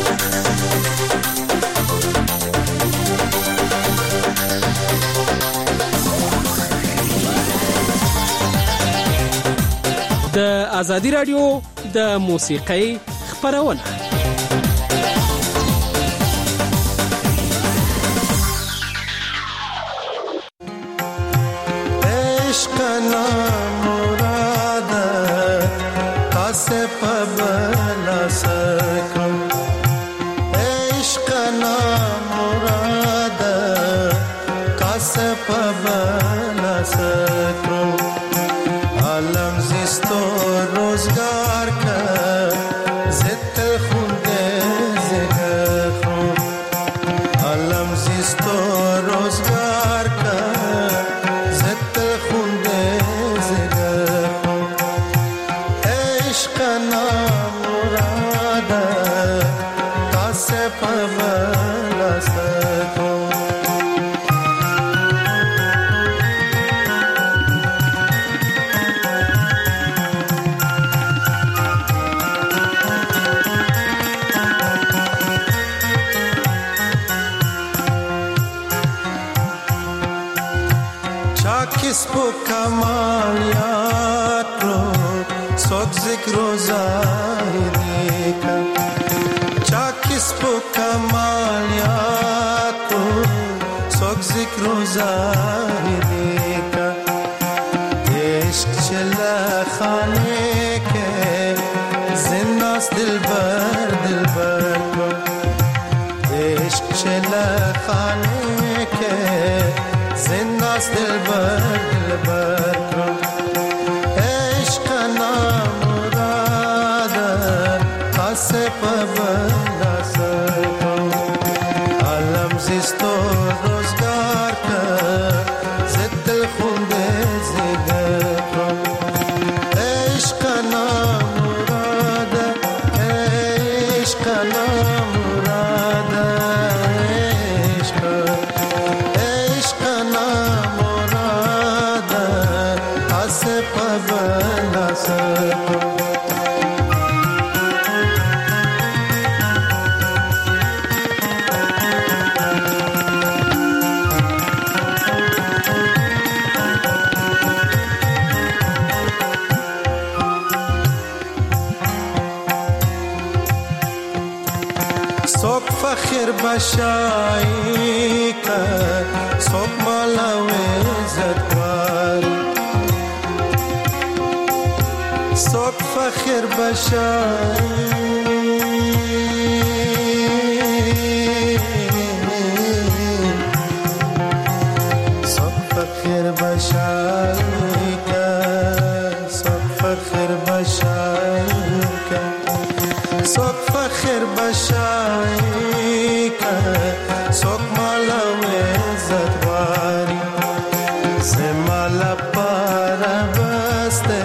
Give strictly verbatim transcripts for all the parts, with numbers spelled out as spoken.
د ازادي رادیو د موسیقۍ خبرونه عشق نام مراد کاسه پبلا سکم عشق نام مراد کاسه پبلا سکم عالم زیستو روزگار که زت خونده زگر خون عالم زیستو روزگار که زت خونده زگر خون عشق نام مراده کاسه پبلا سکون किसको कमालियात रो सोक जिक्रो ज़ाहिरी का चा किसको कमालियात रो सोक जिक्रो ज़ाहिरी का इश्क चला खाने के जिन्नास दिलबर दिलबर को इश्क चला खाने के जिन्नास दिलबर दिलबर को इश्क नाम मुराद कासे पबला सको आलम जिस्तो रोजगार का जित खुंदे जिगर को इश्क नाम मुराद इश्क नाम मुराद इश्क पबला सको सोक फखर बशाई का सोक मालावे ज़दवार सोक फखर बशाई सोक फखर बशाई का सोक फखर बशाई का सोक फखर बशाई का सोक माला में ज़दवारी से माला पारा बस्ते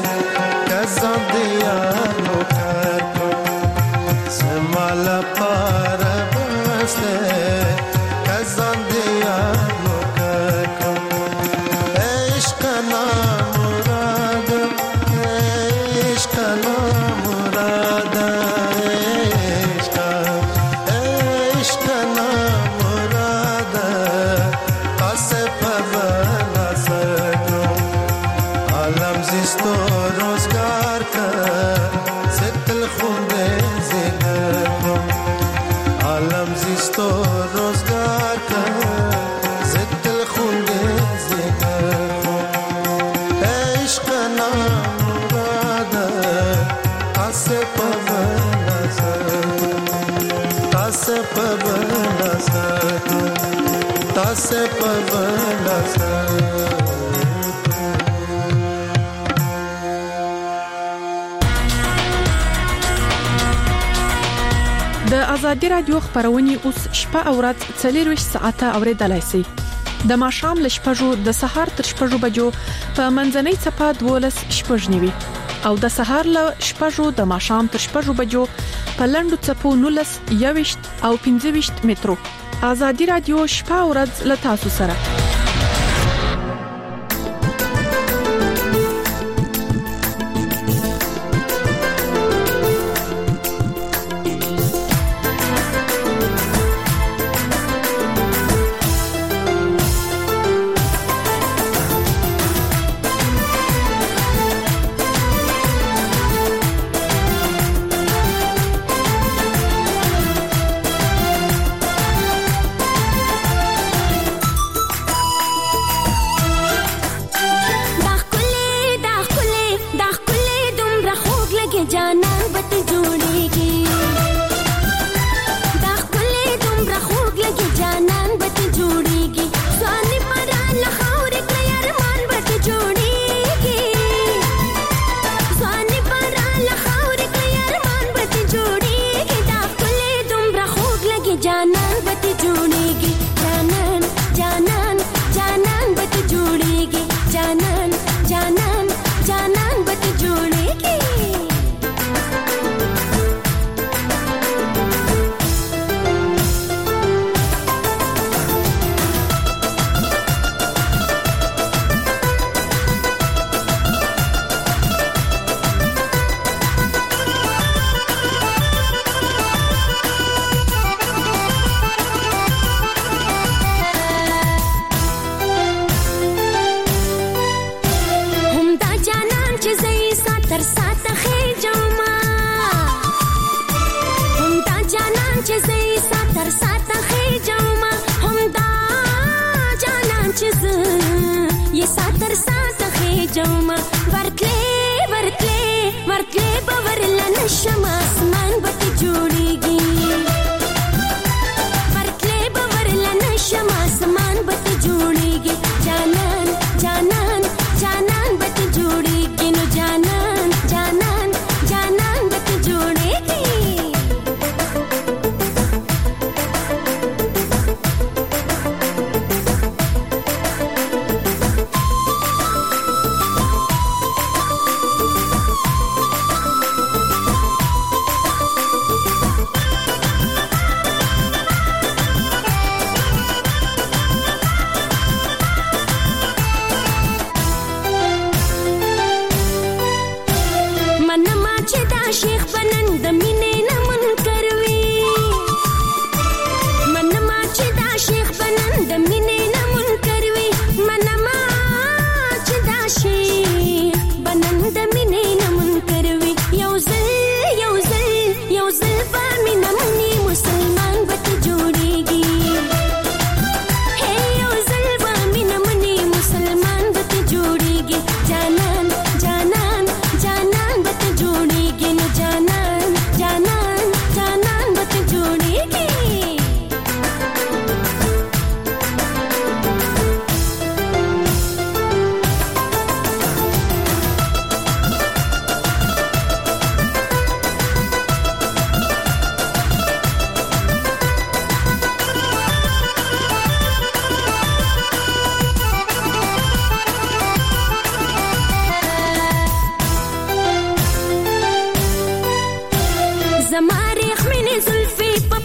दिया नौकर को से माला पार बसे कज़ान दिया नौकर को इश्क नाम मुराद इश्क नाम मुराद इश्क इश्क नाम मुराद कासे पबला सको आलम जिस्तो रोजगार का ज़ित्ल खुंदे ज़िगर को आलम जिस्तो रोजगार का ज़ित्ल खुंदे ज़िगर को इश्क नाम मुराद कासे पबला सको कासे पबला सको कासे पबला सको د ازادي رادیو خبرونه اوس شپه او ورځ څلور ساعته اوریدلای شئ د ماښام ل شپږو د سهار تر شپږو بجو په منځنۍ صفه دولس شپږنیوي او د سهار ل شپږو د ماښام تر شپږو بجو په لندو صفو نولس یويشت او پنځه مترو ازادي رادیو شپه او ورځ ل تاسو سره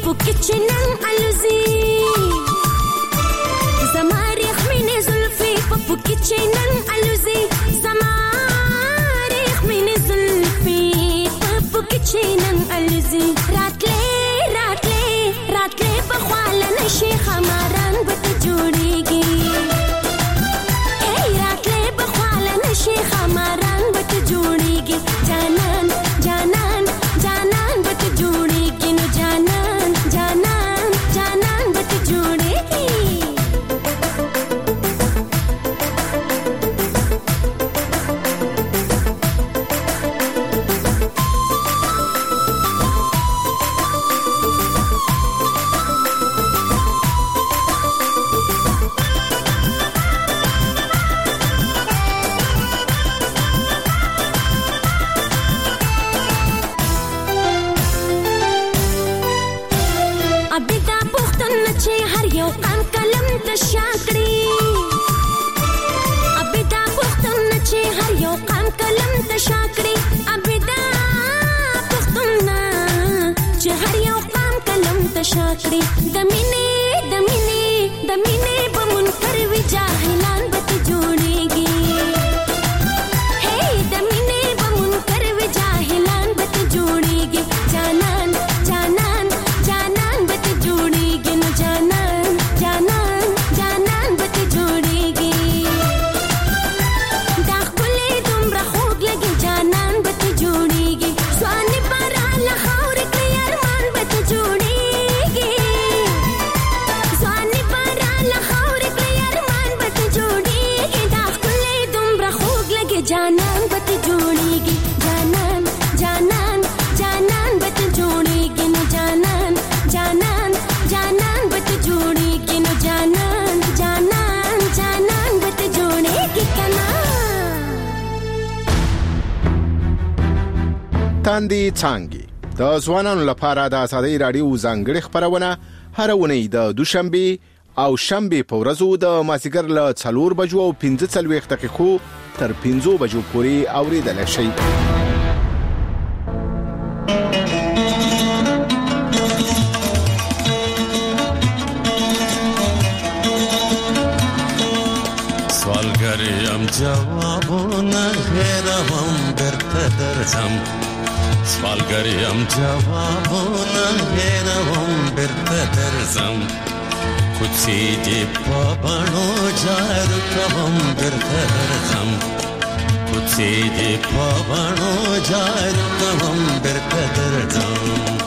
پوکچنن الوزي زماريخ من زلفي پوکچنن الوزي زماريخ من زلفي پوکچنن الوزي راتلي راتلي راتلي بخوال نشي خماران بت جوړيږي اي راتلي بخوال نشي خماران بت جوړيږي جانان جانان جانان بت جوړيږي نو جانان جانان جانان بت جوړيږي ابدا پختن چې هر یو قام کلم تشاکړي ابدا پختن چې هر یو قام کلم تشاکړي ابدا پختن چې هر یو قام کلم تشاکړي د مینې د مینې د مینې په منکر وی جاهلان بت جوړيږي هي د مینې په منکر وی جاهلان بت جوړيږي جانان جانان جانان بت جوړيږي نو جانان جانان جانان بت جوړيږي دا خپلې دومره خوږ لګي جانان بت جوړيږي ځوان پارا لخور کې ارمان بت جوړيږي ځوان پارا لخور کې ارمان بت جوړيږي دا خپلې دومره خوږ لګي جانان بت جوړيږي جانان جانان جانان بت جوړيږي نو جانان جانان جانان بت جوړيږي نو جانان جانان جانان بت جوړيږي کنا تاندې څانګې د ځوانانو لپاره د ازادۍ رادیو ځانګړې خبرونه هر اونۍ د دوشنبه او شنبه په ورځو د مازیګر له څلور بجو او پنځه څلوېښت دقیقو تر پنځو بجو پورې اوریدل شي. سوالګریم جوابونه هېروم درته درځم سوالګریم جوابونه هېروم درته درځم کوڅې دې په بڼو جارو کوم درته درځم کوڅې دې په بڼو جارو کوم درته درځم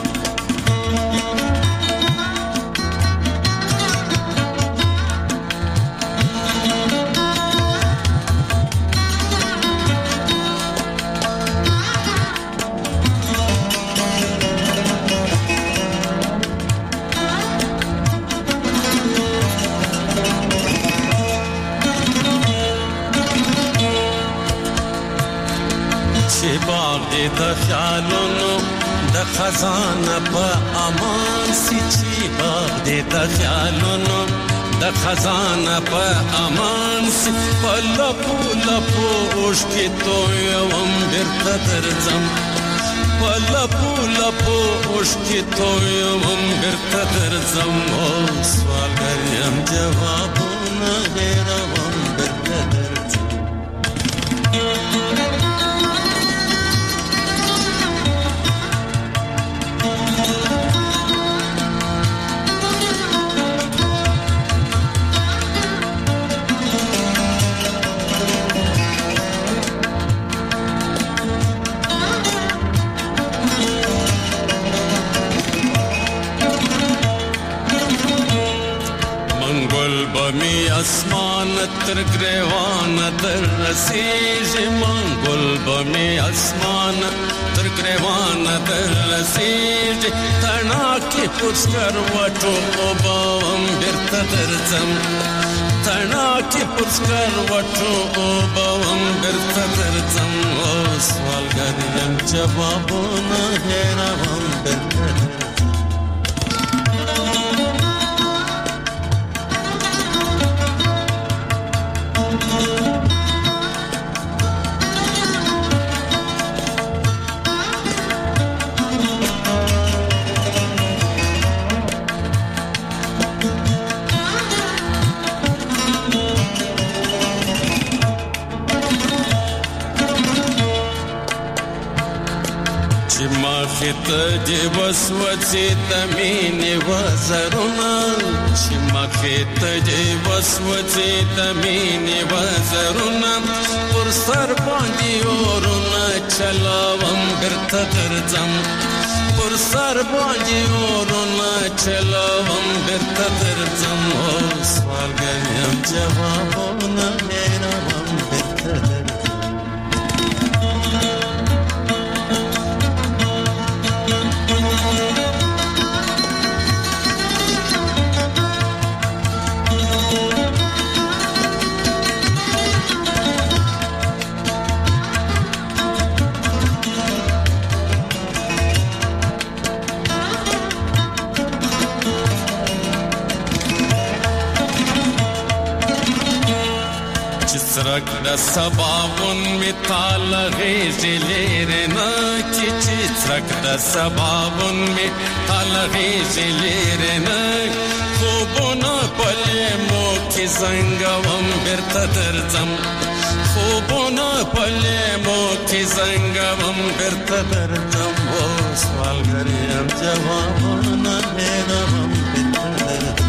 د خیالونو د خزانه په امان سي چې باغ دې د خیالونو د خزانه په امان سي په لپو لپو اوښکې تویوم بیرته درځم په لپو لپو اوښکې تویوم بیرته درځم او سوالګر یم جوابونه هېروم بیرته درځم بمی اسمان تر گریوان در رسیږي منګل بمی اسمان تر گریوان در رسیږي تنا کې پوسکر وټو وبم بیرته درځم تنا کې پوسکر وټو وبم بیرته درځم او سوالګر یم جوابونه هېروم بیرته وسوسې د مینې وزرونه چې مخې ته دې وسوسې د مینې وزرونه پر سر باندې اورونه چلاوم بیرته درځم پر سر باندې اورونه چلاوم بیرته درځم سوالګر یم جوابونه هېروم بیرته درځم چسرک د سباون می تال غیزی لیرنا چی چسرک د سباون می تال غیزی لیرنا خوبونا پلی مو کی زنگوم بیرته درځم خوبونا پلی مو کی زنگوم بیرته درځم و سوالګر یم جوابونه هېروم بیرته درځم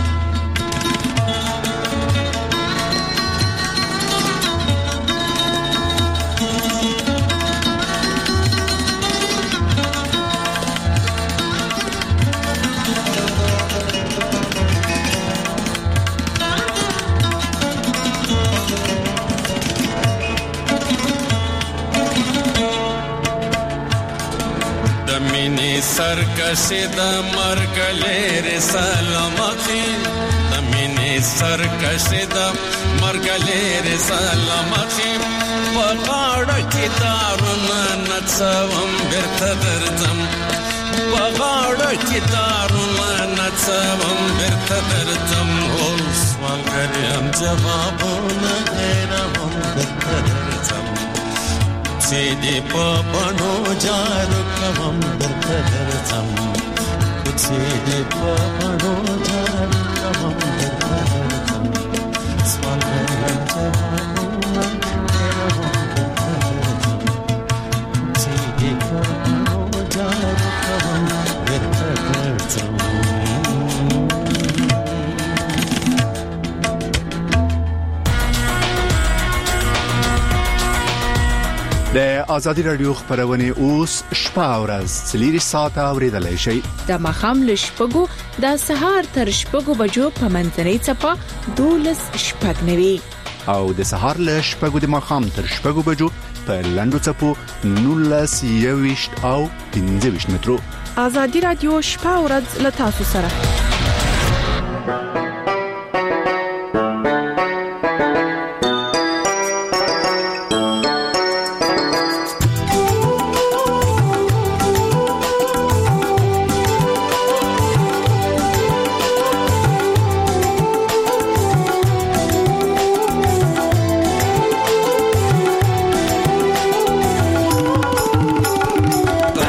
سرکشی د مرګ لري سلامتی د مینې سرکشی د مرګ لري سلامتی په غاړه کې دارونه نڅوم بیرته درځم په غاړه کې دارونه نڅوم بیرته درځم اوس سوالګر یم جوابونه هېروم بیرته درځم چې دې په بڼو جارو کوم درته درځم چې دې په بڼو جارو کوم درته درځم سوالګر یم جوابونه هېروم درته درځم چې دې په بڼو جارو کوم درته درځم د ازادي رادیو خبرونه اوس شپه او ورځ څلور ساعته اوریدلای شئ د مخام لشپګو د سهار تر شپږو بجو په منځنۍ چپه دولس شپږ نوي او د سهار لشپګو د مخام تر شپږو بجو په لندو چپو نولس یويشت او پنځه ویشت مترو ازادي رادیو شپه او ورځ له تاسو سره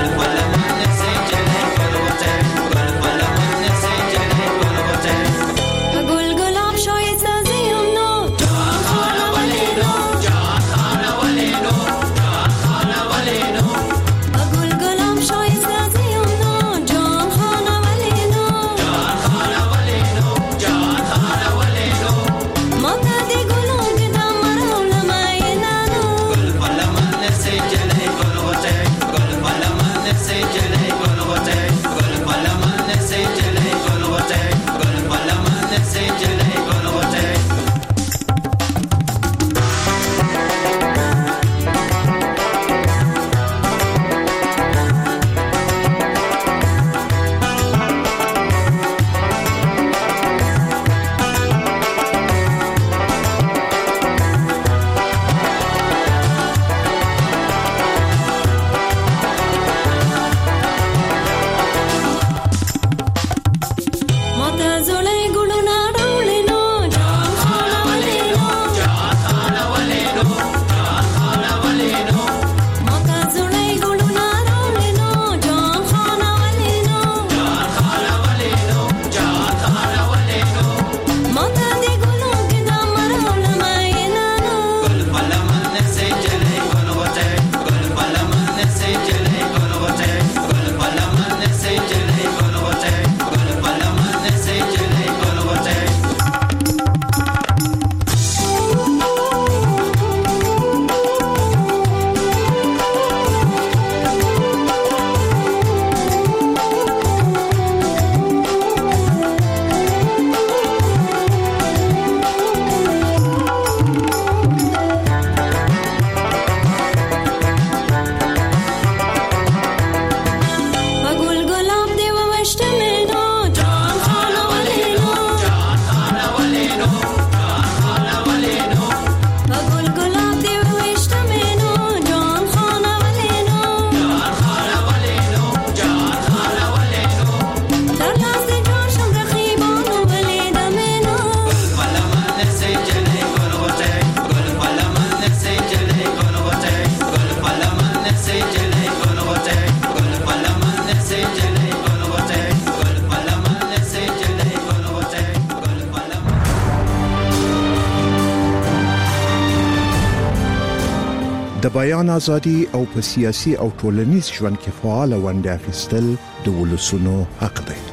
Pal pal man se chale karo chale, pal pal man se chale karo chale. د بیان ازادي او په سیاسي او ټولنیز ژوند کې فعال ونډه اخیستل د ولسونو حق دی.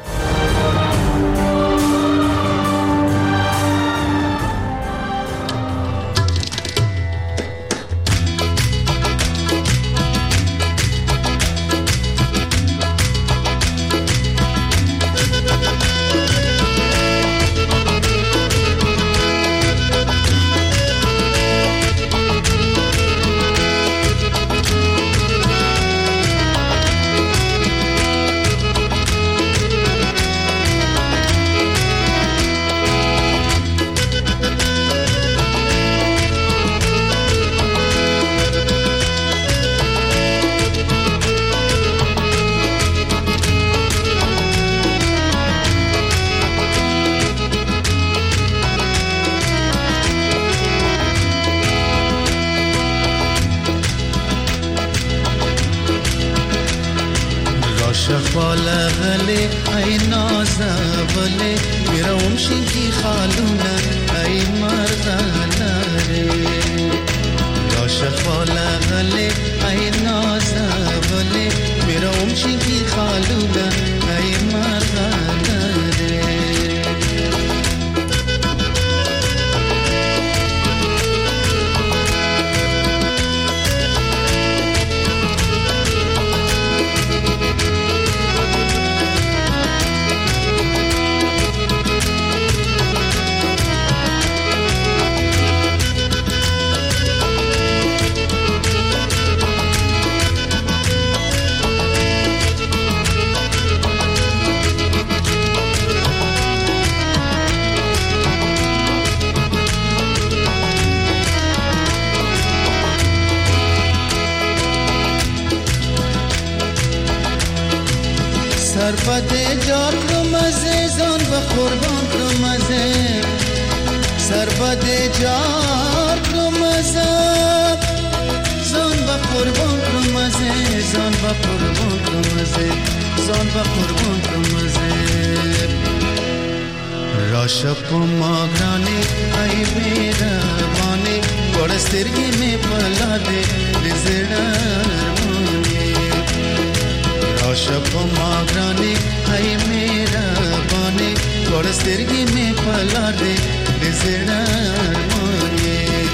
سربده جار کرمزه زان و قربان کرمزه سربده جار کرمزه زان و قربان کرمزه زان و قربان کرمزه زان و قربان کرمزه راشپ ماگرانی ای میرا وانی گوڑسترگی میں پلا دے لزڑارمانی راشپ ماگرانی ای میرا وانی گوڑسترگی میں پلا دے لزڑارمانی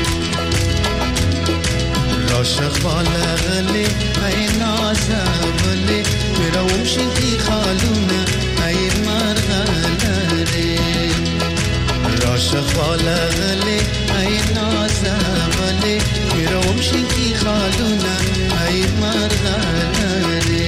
راشق والا غلی ای نازا ولی میرا ومشن کی خالونا ای مرغلاری راشق والا غلی ای نازا ولی میرا ومشن کی خالونا ای مرغلاری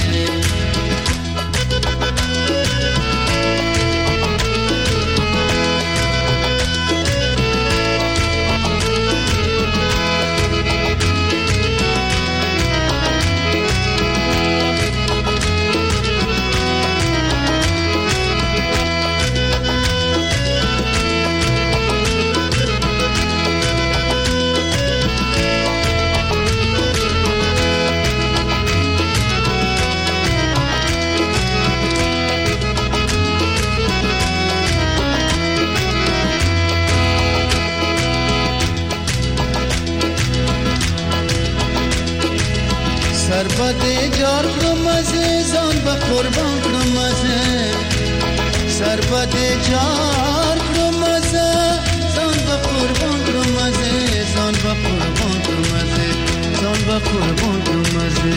سربده جار کرمزه زان با قربان کرمزه سربده جار کرمزه زان با قربان کرمزه زان با قربان کرمزه زان با قربان کرمزه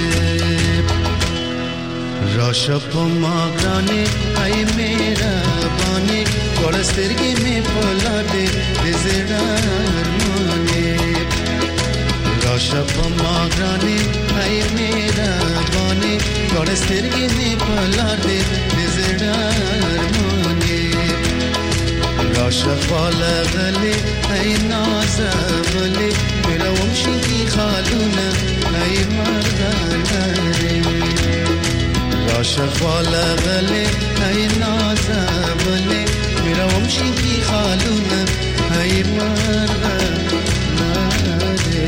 راشپ ماگرانی ای میرا بانی گوڑسترگی میں پلا دے زڑارمانی راشپ ماگرانی ای میرا بانی گوڑسترگی میں پلا دے زڑارمانی راشق والا غلی ای نازا ولی میرا ومشن کی خالونا ای مرغلاری راشق والا غلی ای نازا ولی میرا ومشن کی خالونا ای مرغلاری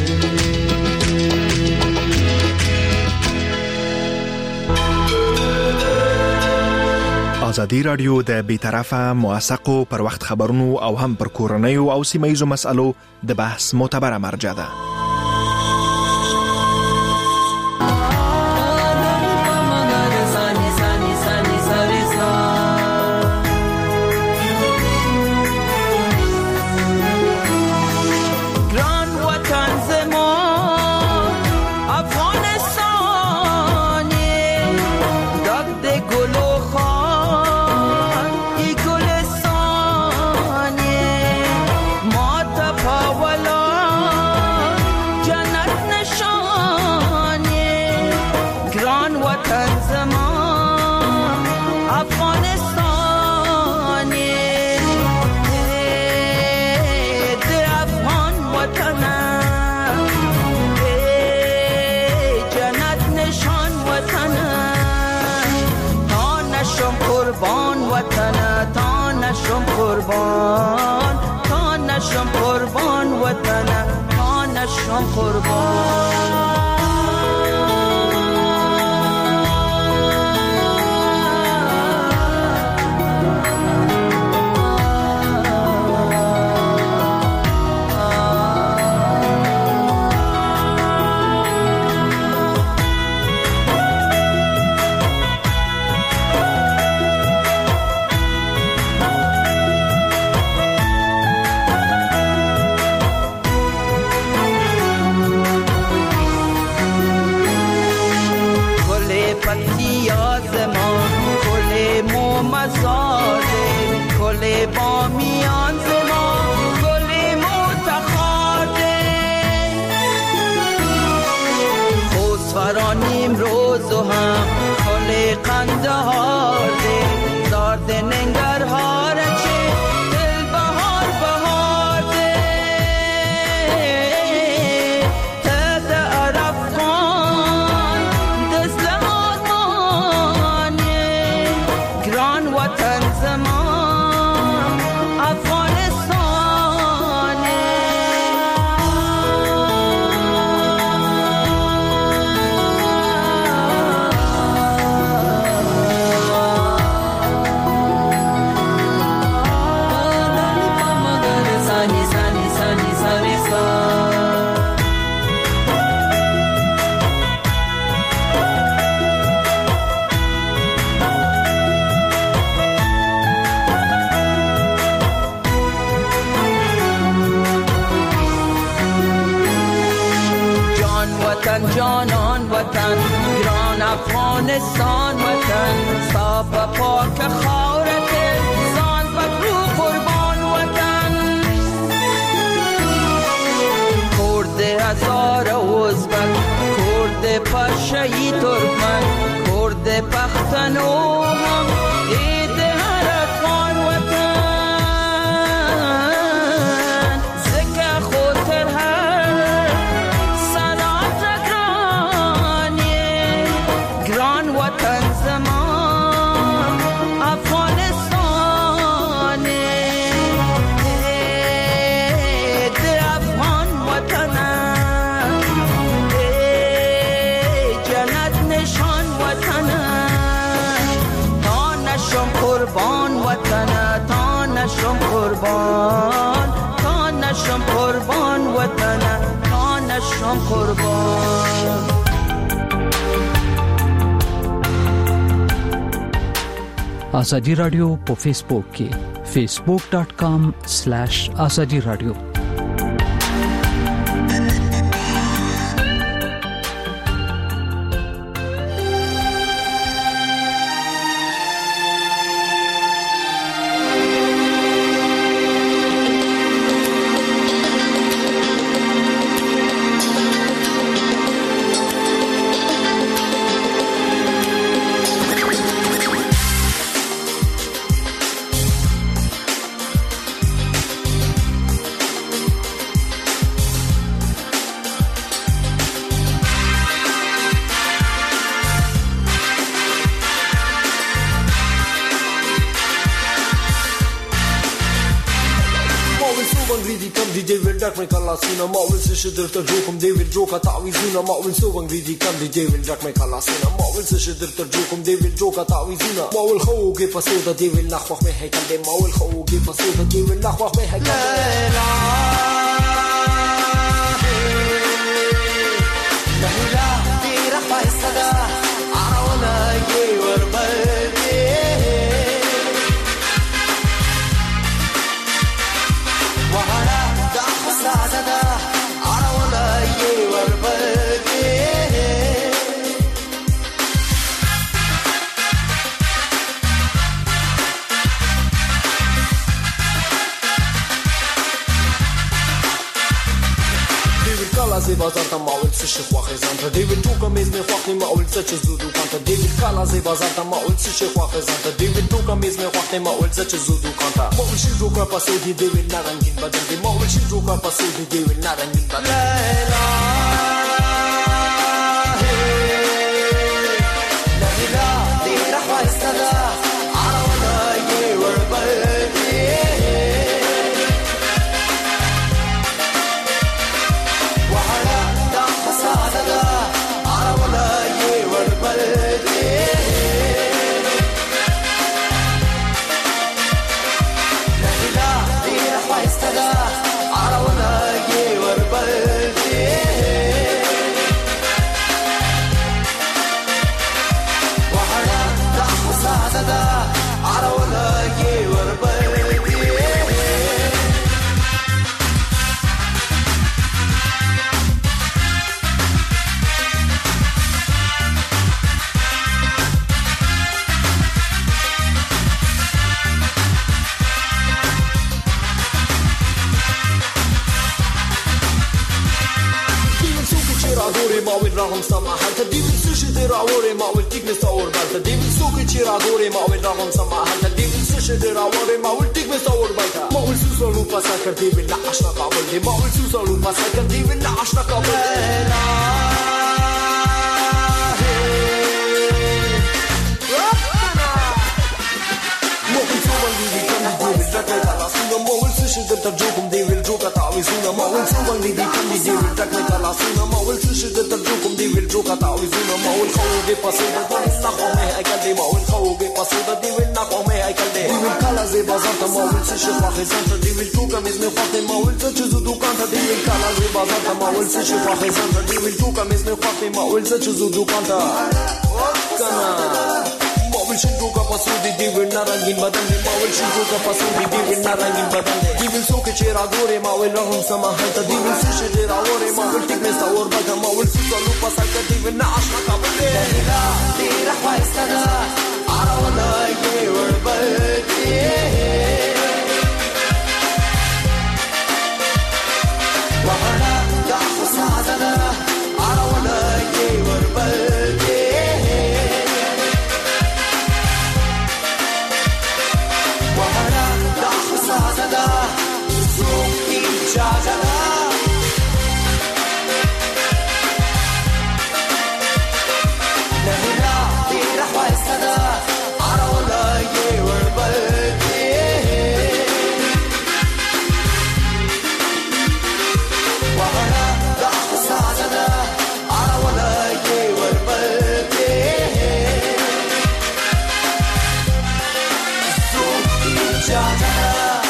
ازادي رادیو د بیطرفه موثقو پر وخت خبرونو او هم پر کورنیو او سیمه ایزو مسالو د بحث معتبره مرجع ده. قربان وطن تا نشم قربان تا نشم قربان وطن تا نشم قربان کل بامیان زمان گل متخاده خوزفرانیم روز و هم کل قندهار ده زارد ننگرهار چه دل بهار بهار ده تد عرفان دست آرمانه گران وطن زمان جانان وطن گران افغانستان وطن صاف و پاک خاورت سان بکرو قربان وطن کرد هزار ازبک کرد پشهی ترکمن کرد پختنو هم عید هر افغان وطن زکه خاطر هر وطن زمان افغانستان ده افغان وطن جنت نشان وطن تا نشم قربان وطن تا نشم قربان تا نشم قربان وطن تا نشم قربان آزادی رادیو په فیسبوک کې facebook dot com slash azadi radio Dark my kalasina ma will se shidir ta jokum David joka ta'wizuna ma will so angridi kam di David dark my kalasina ma will se shidir ta jokum David joka ta'wizuna ma will khaw ke pasoda David nakhwakh me haykal de ma will khaw ke pasoda David nakhwakh me haykal la la la di rafa sada arawna ye warbalti wahara سعادة عرونا يوربكي زی بازار تا ماول سش خواخه زنده دیوید تو کمیز می خواخی ماول سچ زودو کانتا دیوید کالا زی بازار تا ماول سش خواخه زنده دیوید تو کمیز می خواخی ماول سچ زودو کانتا ماول شی جو کا پاسو دی دیوید نارنگین بدن دی ماول شی جو کا پاسو دی دیوید نارنگین بدن لا لا لا دی رحوا استدا عروا ماول رغم سما حتى دي بسوش دراوري ماول تيك مستور بالتا دي بسوك تشيرادوري ماول رغم سما حتى دي بسوش دراوري ماول تيك مستور بالتا ماول سوسو پاسا کردی بلا عشنا قابل دی ماول سوسو پاسا کردی بلا عشنا قابل در جوکم دی ویل جوکا تعویزونا ما ول سوال دی دی کم دی دی ویل تک می تلاسونا ما ول سوش در جوکم دی ویل جوکا تعویزونا ما ول خوگی پاسودا دی ویل نخو می هیکل دی ما ول خوگی پاسودا دی ویل نخو می هیکل دی دی ویل کالا زی بازارتا ما ول سوش خواهی زنتا دی ویل جوکا میزمی خواهی ما ول چوزو دوکانتا دی ویل کالا زی بازارتا ما ول سوش خواهی زنتا دی ویل جوکا میزمی خواهی ما ول چوزو دوکانتا کنا ماول شنجو کا پاسودی دی ویل نارنگین بدن دی ماول شنجو کا پاسودی دی ویل نارنگین بدن دی ویل سو که چرا گوره ماول رحم سما هلتا دی ویل سوش چرا گوره ماول تیک میستا اور بگا ماول سوسا لو پاسا که دی ویل ناشنا قابل دی لا دی رخوا استدا آرا والای گی وربتی وغنا دا خسادنا آرا والای گی وربتی Sada, Zuki Chazada. Nahira, Tira Sada, Arola, Yewer Balti. Wahana, Sada, Arola, Yewer Balti. Zuki Chazada.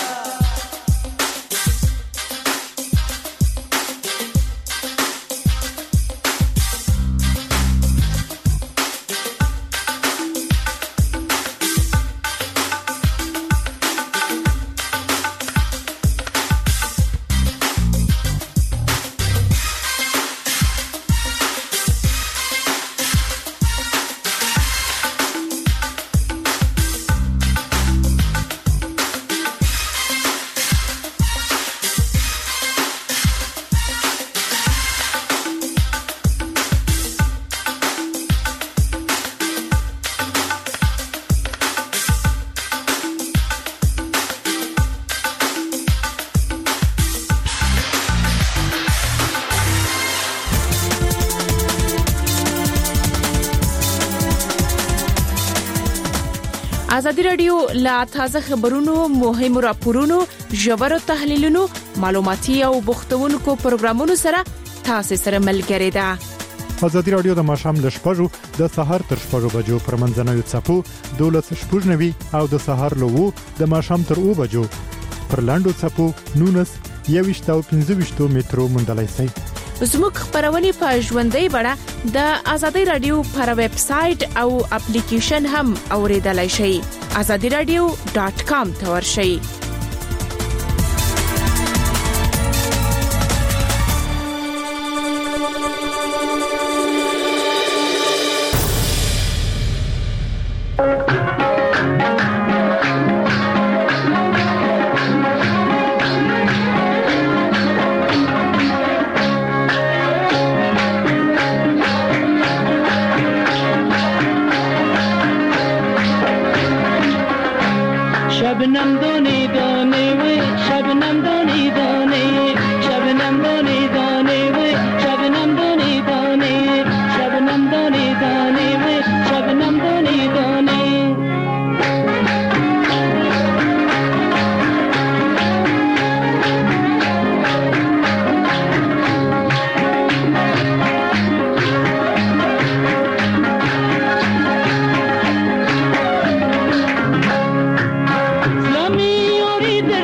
ازادي رادیو لا تازه خبرونو مهم راپورونو ژور تحلیلونو معلوماتي او بوختونکو پروګرامونو سره تاسو سره ملګری ده. ازادي رادیو د ماشام ل شپږو د سهار تر شپږو بجو پر منځنوي چپو دولس شپږنوي او د سهار لوو د ماشام تر او بجو پر لاندو چپو نونس یويشتاو پنځويشتو مترو مندلای سي. زموږ خبرونه په ژوندۍ بڼه د ازادي رادیو پر ویب سټ او اپلیکیشن هم اوریدلای شئ. azadi radio dot com ته ورشئ. शबनम दोने दोने वे शबनम दोने दोने शबनम दोने दोने वे शबनम दोने दोने शबनम दोने दोने वे शबनम दोने दोने Lami ori de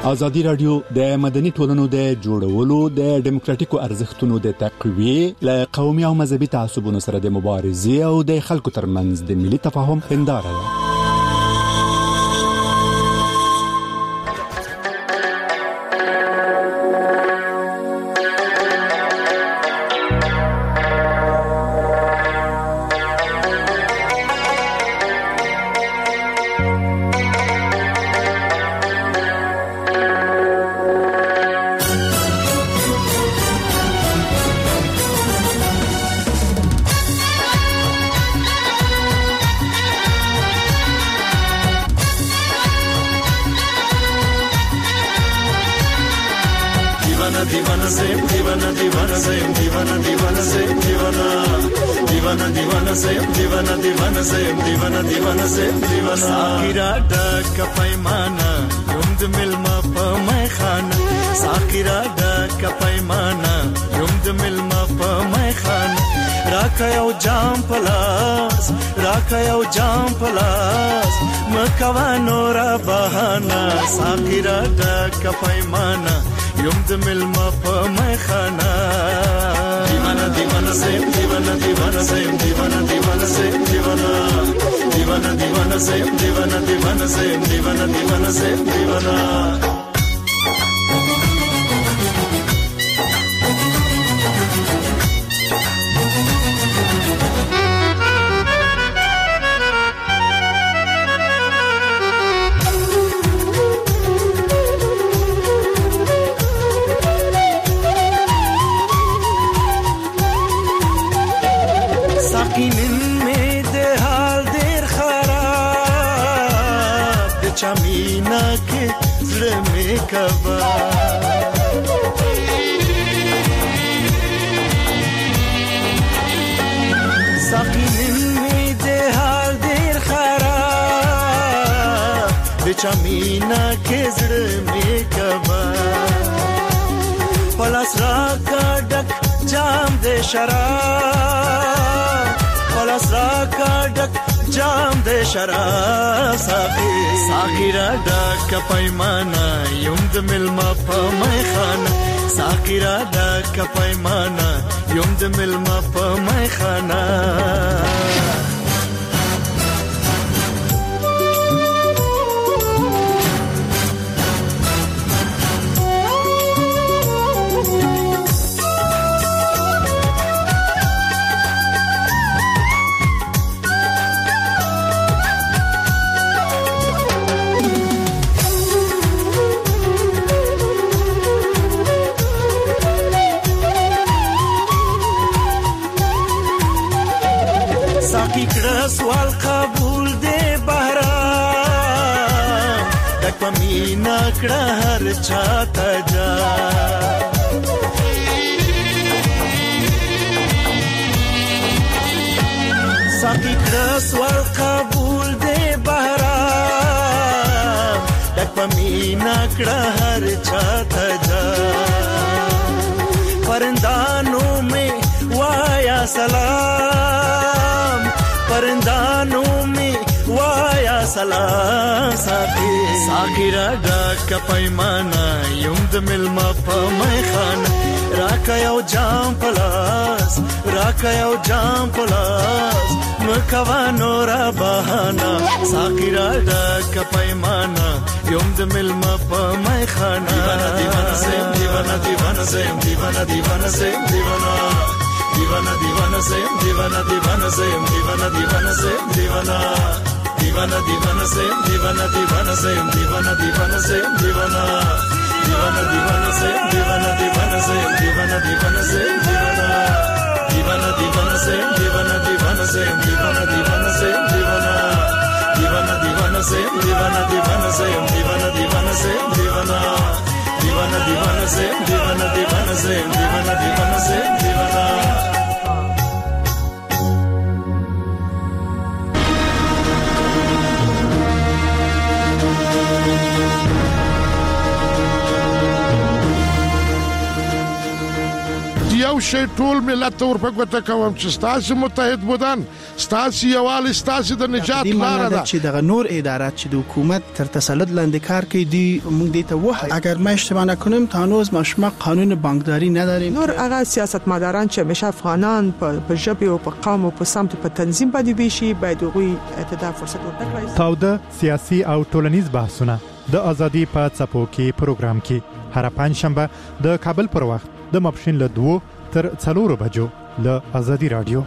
ازادي رادیو د مدني ټولنو د جوړولو د ډیموکراتیکو ارزښتونو د تقویې ل قومي او مذهبي تعصبونو سره د مبارزې او د خلکو ترمنځ د ملي تفاهم هنداره ده. साकिरा डक पैमाना युम्द मिलमा पमै खाना साकिरा डक पैमाना युम्द मिलमा पमै खाना राखयौ जाम पलास राखयौ जाम पलास मकवानो را बहाना साकिरा डक पैमाना युम्द मिलमा पमै खाना दीवाना दीवाना से दीवाना दीवाना से दीवाना दीवाना से दीवाना दीवाना दीवाना से दीवाना दीवाना से दीवाना दीवाना से दीवाना चमीना के दिल में कबा साकिन में दे हाल देर खराब चमीना के दिल में कबा पलस राका डक जाम दे शराब पलस राका डक जाम दे शराब साकी साकिरा डक पैमाना युम्द मिलमा पमै खाना साकिरा डक पैमाना युम्द मिलमा पमै खाना سوال قبول دے بہرام دک پمینا کڑا ہر چاہتا جا ساکی کڑا سوال قبول دے بہرام دک پمینا کڑا ہر چاہتا جا پرندانوں میں وایا سلام परंदानों में वाया सलाम साकी साकिरा डक पैमाना युम्द मिलमा पमै खाना राखयौ जाम पलास राखयौ जाम पलास मकवानो را बहाना साकिरा डक पैमाना युम्द मिलमा पमै खाना दीवाना से दीवाना दीवाना से दीवाना दीवाना से दीवाना दीवाना दीवाना से दीवाना दीवाना से दीवाना दीवाना से दीवाना दीवाना दीवाना से दीवाना दीवाना से दीवाना दीवाना से दीवाना दीवाना दीवाना से दीवाना दीवाना से दीवाना दीवाना से दीवाना दीवाना दीवाना से दीवाना दीवाना से दीवाना दीवाना से दीवाना दीवाना दीवाना से दीवाना दीवाना से दीवाना दीवाना से दीवाना दीवाना दीवाना से दीवाना दीवाना से दीवाना दीवाना से दीवाना یو یو شی ټول ملت ته ورپګوته کوم چې ستاسو متحد بودن ستاسو یوال ستاسو د نجات لار ده چې دغه نور ادارات چې د حکومت تر تسلط لاندې کار کوي دی موږ دې ته وایو اگر ما اشتباه نکنم تا هنوز ما قانون بانکداری نداریم. نور هغه سیاستمداران چې همیشه افغانان په ژبه او په قوم او په سمت په تنظیم باندې ویشي باید غوي اعتدال فرصت ورکړي. تاوده سیاسي او ټولنیز بحثونه د ازادي په څپو کې پروګرام کې هر پنځ شنبه د کابل پر وخت د ماپښین له دوه تر څلورو بجو له ازادي رادیو.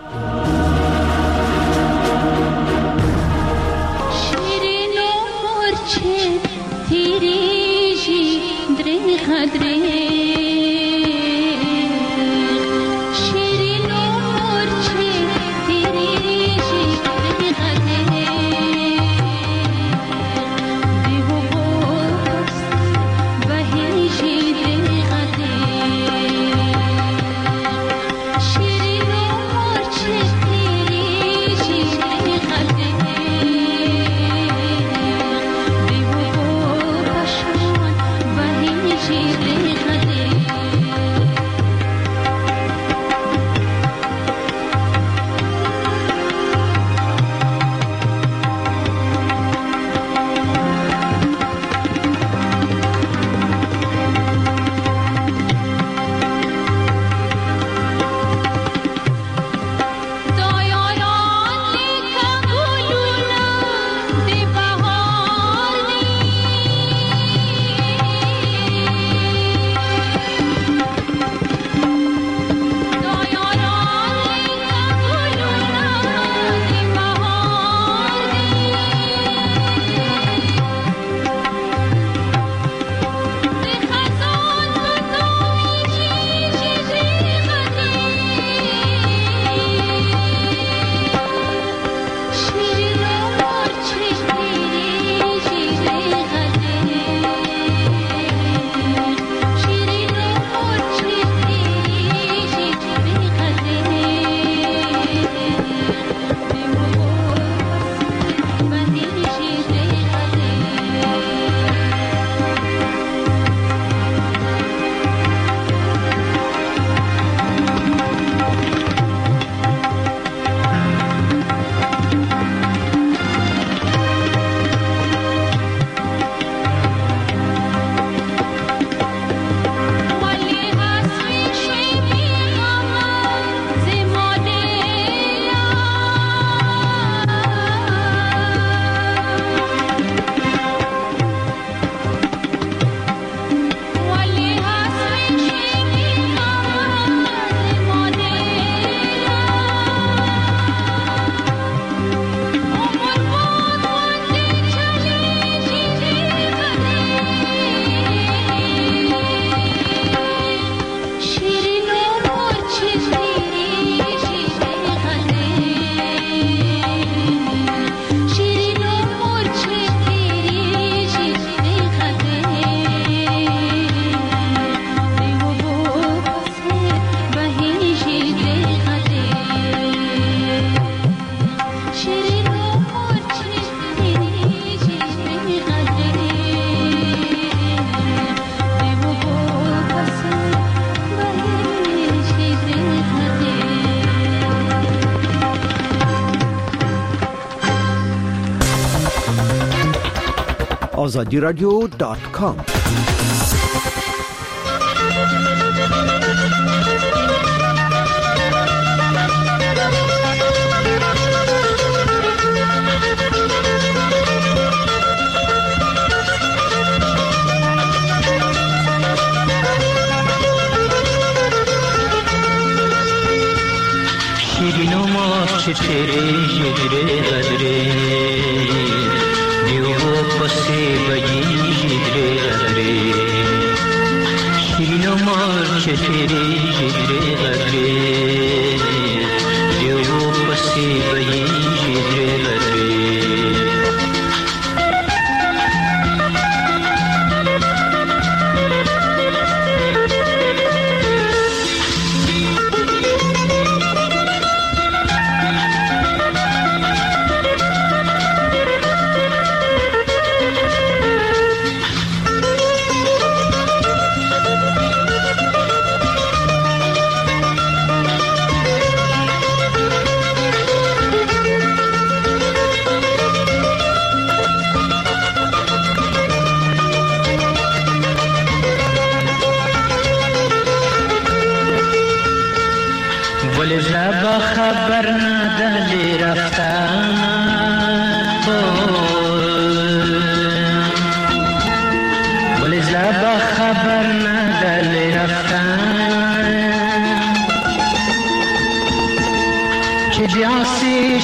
آزادی رادیو دات کام. شیرینو ما چه تیره جگره غدره پسې بجې درې غدرې شیرینو مار چې تیرې درې غدرې دیو پسې بجې درې غدرې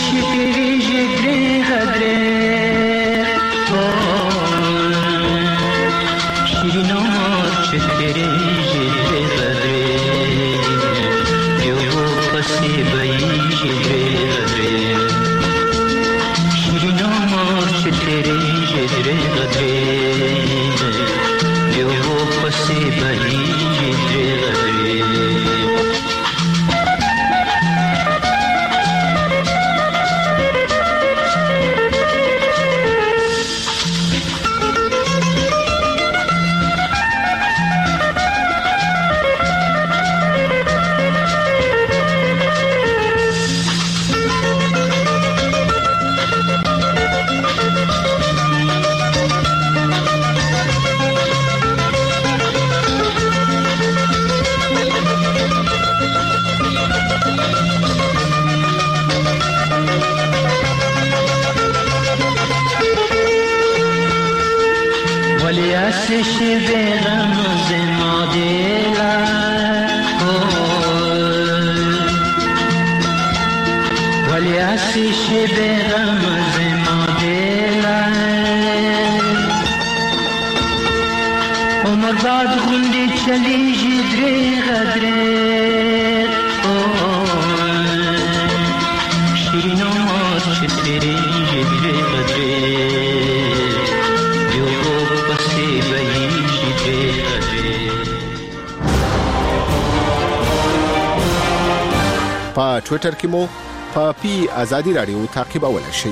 په ټوئیټر کې مو په پی آزادی رادیو تعقیبولای شئ.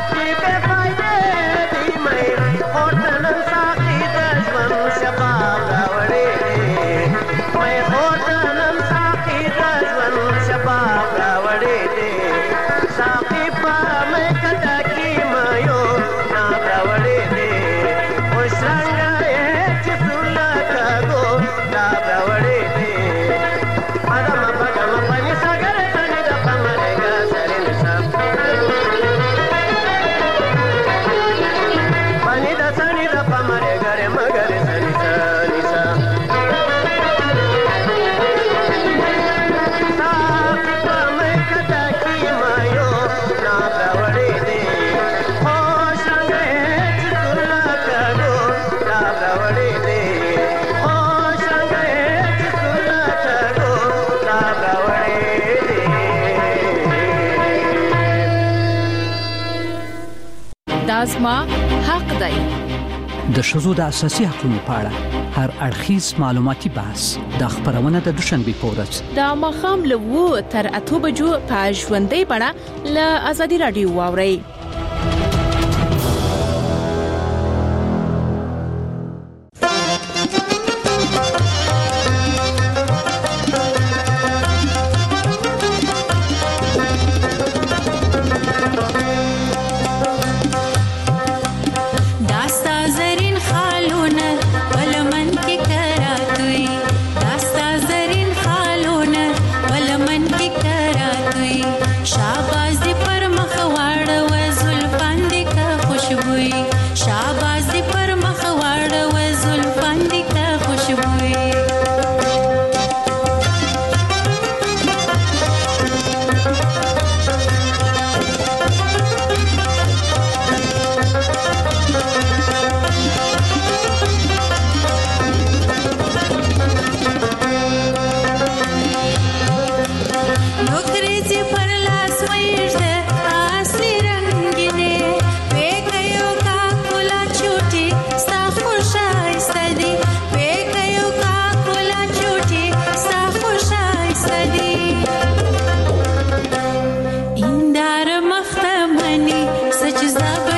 زما حق دی. د ښځو د اساسي حقوقو په اړه هر اړخیز معلوماتي بحث د خبرونه د دوشنبه په ورځ د ماښام له وو تر اته بجو په ژوندۍ بڼه له ازادي رادیو واوري. Indar mafta mani, such is the